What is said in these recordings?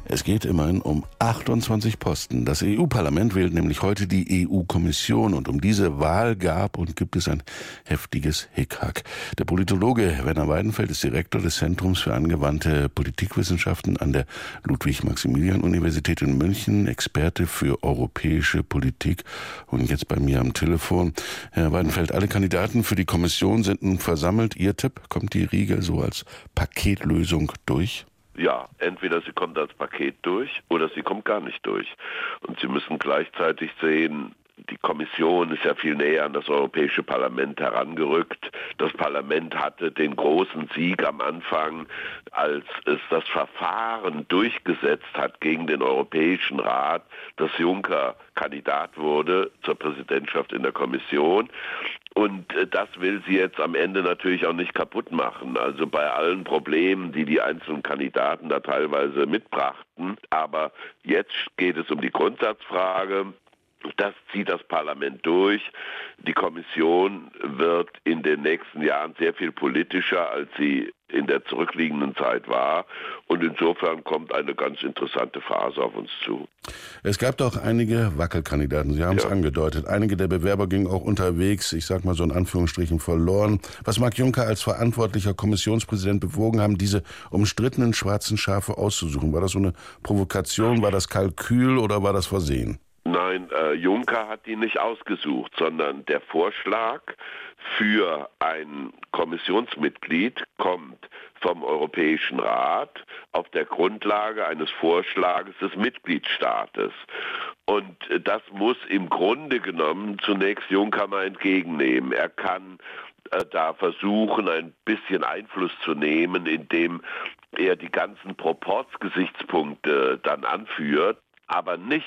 Es geht immerhin um 28 Posten. Das EU-Parlament wählt nämlich heute die EU-Kommission und um diese Wahl gab und gibt es ein heftiges Hickhack. Der Politologe Werner Weidenfeld ist Direktor des Zentrums für angewandte Politikwissenschaften an der Ludwig-Maximilian-Universität in München, Experte für europäische Politik und jetzt bei mir am Telefon. Herr Weidenfeld, alle Kandidaten für die Kommission sind nun versammelt. Ihr Tipp, kommt die Riegel so als Paketlösung durch? Ja, entweder sie kommt als Paket durch oder sie kommt gar nicht durch. Und Sie müssen gleichzeitig sehen, die Kommission ist ja viel näher an das Europäische Parlament herangerückt. Das Parlament hatte den großen Sieg am Anfang, als es das Verfahren durchgesetzt hat gegen den Europäischen Rat, dass Juncker Kandidat wurde zur Präsidentschaft in der Kommission. Und das will sie jetzt am Ende natürlich auch nicht kaputt machen. Also bei allen Problemen, die die einzelnen Kandidaten da teilweise mitbrachten. Aber jetzt geht es um die Grundsatzfrage. Das zieht das Parlament durch. Die Kommission wird in den nächsten Jahren sehr viel politischer, als sie in der zurückliegenden Zeit war. Und insofern kommt eine ganz interessante Phase auf uns zu. Es gab doch einige Wackelkandidaten, Sie haben es angedeutet. Einige der Bewerber gingen auch unterwegs, ich sag mal so in Anführungsstrichen, verloren. Was mag Juncker als verantwortlicher Kommissionspräsident bewogen haben, diese umstrittenen schwarzen Schafe auszusuchen? War das so eine Provokation, war das Kalkül oder war das Versehen? Nein, Juncker hat die nicht ausgesucht, sondern der Vorschlag für ein Kommissionsmitglied kommt vom Europäischen Rat auf der Grundlage eines Vorschlages des Mitgliedstaates. Und das muss im Grunde genommen zunächst Juncker mal entgegennehmen. Er kann da versuchen, ein bisschen Einfluss zu nehmen, indem er die ganzen Proporzgesichtspunkte dann anführt. Aber nicht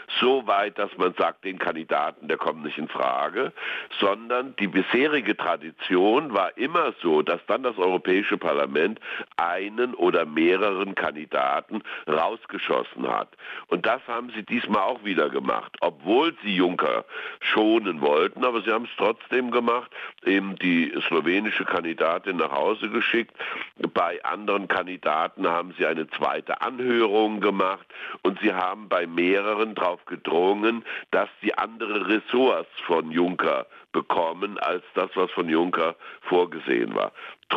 so weit, dass man sagt, den Kandidaten, der kommt nicht in Frage, sondern die bisherige Tradition war immer so, dass dann das Europäische Parlament einen oder mehreren Kandidaten rausgeschossen hat. Und das haben sie diesmal auch wieder gemacht, obwohl sie Juncker schonen wollten, aber sie haben es trotzdem gemacht, eben die slowenische Kandidatin nach Hause geschickt. Bei anderen Kandidaten haben sie eine zweite Anhörung gemacht und sie haben bei mehreren darauf gedrungen, dass sie andere Ressorts von Juncker bekommen, als das, was von Juncker vorgesehen war.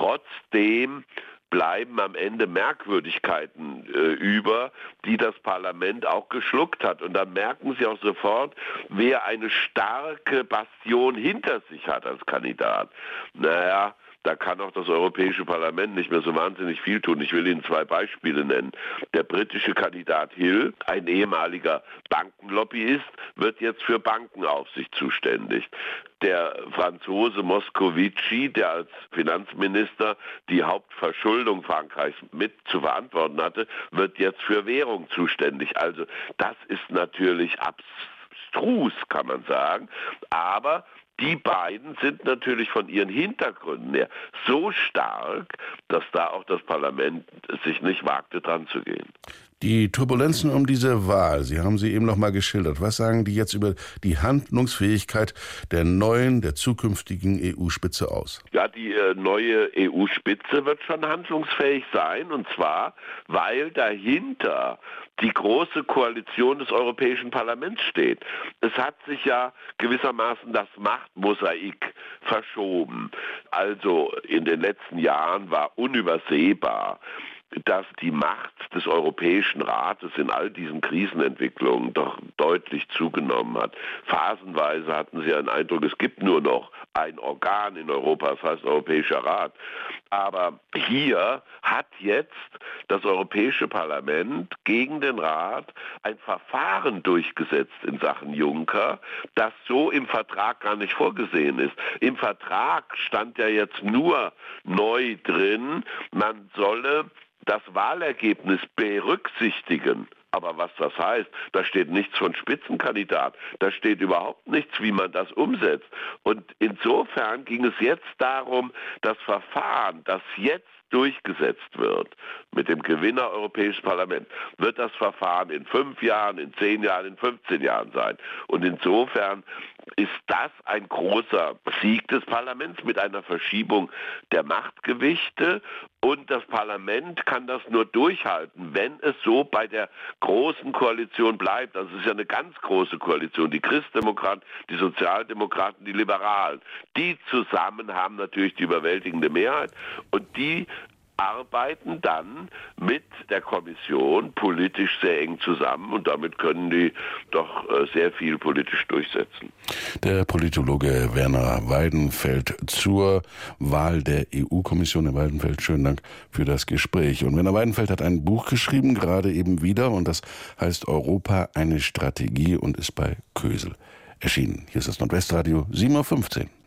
Trotzdem bleiben am Ende Merkwürdigkeiten über, die das Parlament auch geschluckt hat. Und dann merken Sie auch sofort, wer eine starke Bastion hinter sich hat als Kandidat. Naja, da kann auch das Europäische Parlament nicht mehr so wahnsinnig viel tun. Ich will Ihnen zwei Beispiele nennen. Der britische Kandidat Hill, ein ehemaliger Bankenlobbyist, wird jetzt für Bankenaufsicht zuständig. Der Franzose Moscovici, der als Finanzminister die Hauptverschuldung Frankreichs mit zu verantworten hatte, wird jetzt für Währung zuständig. Also das ist natürlich abstrus, kann man sagen, aber die beiden sind natürlich von ihren Hintergründen her so stark, dass da auch das Parlament sich nicht wagte, dran zu gehen. Die Turbulenzen um diese Wahl, Sie haben sie eben noch mal geschildert. Was sagen die jetzt über die Handlungsfähigkeit der zukünftigen EU-Spitze aus? Ja, die neue EU-Spitze wird schon handlungsfähig sein, und zwar, weil dahinter die große Koalition des Europäischen Parlaments steht. Es hat sich ja gewissermaßen das Machtmosaik verschoben. Also in den letzten Jahren war unübersehbar, dass die Macht des Europäischen Rates in all diesen Krisenentwicklungen doch deutlich zugenommen hat. Phasenweise hatten sie einen Eindruck, es gibt nur noch ein Organ in Europa, das heißt Europäischer Rat. Aber hier hat jetzt das Europäische Parlament gegen den Rat ein Verfahren durchgesetzt in Sachen Juncker, das so im Vertrag gar nicht vorgesehen ist. Im Vertrag stand ja jetzt nur neu drin, man solle das Wahlergebnis berücksichtigen. Aber was das heißt, da steht nichts von Spitzenkandidat, da steht überhaupt nichts, wie man das umsetzt. Und insofern ging es jetzt darum, das Verfahren, das jetzt durchgesetzt wird mit dem Gewinner Europäisches Parlament, wird das Verfahren in 5 Jahren, in 10 Jahren, in 15 Jahren sein. Und insofern ist das ein großer Sieg des Parlaments mit einer Verschiebung der Machtgewichte. Und das Parlament kann das nur durchhalten, wenn es so bei der großen Koalition bleibt. Also es ist ja eine ganz große Koalition. Die Christdemokraten, die Sozialdemokraten, die Liberalen. Die zusammen haben natürlich die überwältigende Mehrheit und die arbeiten dann mit der Kommission politisch sehr eng zusammen und damit können die doch sehr viel politisch durchsetzen. Der Politologe Werner Weidenfeld zur Wahl der EU-Kommission. Herr Weidenfeld, schönen Dank für das Gespräch. Und Werner Weidenfeld hat ein Buch geschrieben, gerade eben wieder, und das heißt Europa, eine Strategie und ist bei Kösel erschienen. Hier ist das Nordwestradio 7:15 Uhr.